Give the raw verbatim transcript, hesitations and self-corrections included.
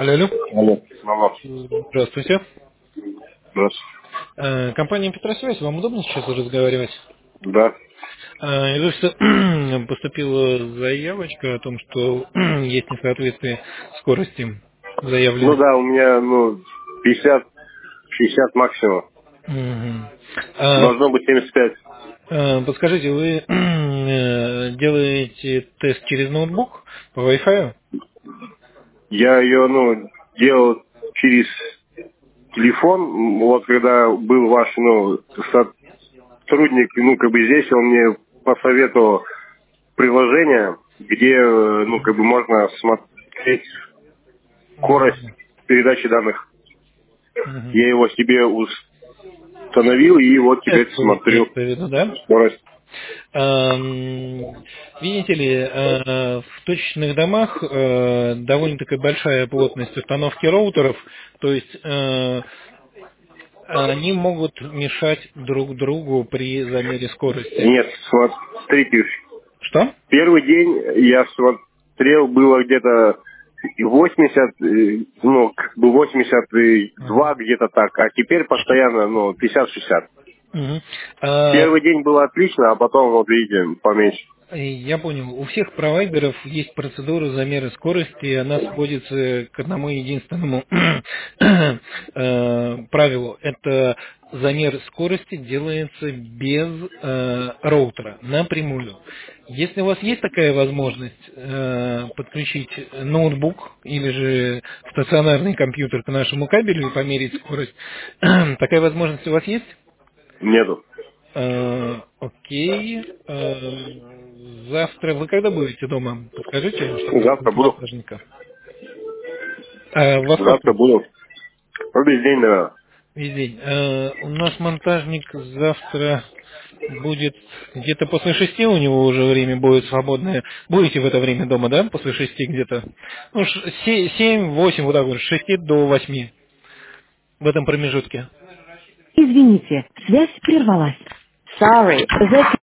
Алло, алло. Алло. Алло. Здравствуйте. Здравствуйте. Э, Компания Петросвязь, вам удобно сейчас разговаривать? Да. Э, Из офиса поступила заявочка о том, что есть несоответствие скорости Ну заявленной. да, у меня, ну, пятьдесят, шестьдесят максимум. Мгм. А, Должно быть семьдесят пять. э, Подскажите, вы э, делаете тест через ноутбук по Wi-Fi? Я ее, ну, делал через телефон. Вот когда был ваш, ну, сотрудник, ну, как бы здесь, он мне посоветовал приложение, где, э, ну, как бы можно смотреть скорость Мгм. передачи данных. Мгм. Я его себе установил и вот теперь Тестовый смотрю имеется в виду, да? скорость. Эм, Видите ли, э, в точечных домах э, довольно такая большая плотность установки роутеров, то есть э, они могут мешать друг другу при замере скорости. Нет, смотрите, Что? первый день я смотрел, было где-то восемьдесят, э, ну, как бы восемьдесят два Мгм. где-то так, а теперь постоянно, ну, пятьдесят шестьдесят. Мгм. А, Первый день было отлично, а потом, вот видите, поменьше. Я понял. У всех провайдеров есть процедура замера скорости, и она сводится к одному единственному э, правилу. Это замер скорости делается без э, роутера, напрямую. Если у вас есть такая возможность э, подключить ноутбук или же стационарный компьютер к нашему кабелю и померить скорость, такая возможность у вас есть? Нету. Э, Окей. Э, Завтра вы когда будете дома? Подскажите, чтобы Завтра вызвать буду. монтажника. А, во Завтра сколько? буду. Ну, весь день, наверное. Весь день. Э, У нас монтажник завтра будет где-то после шести, у него уже время будет свободное. Будете в это время дома, да? После шести где-то? Ну, ш- се- семь, восемь, вот так вот, с шести до восьми. В этом промежутке. Извините, связь прервалась. Sorry, the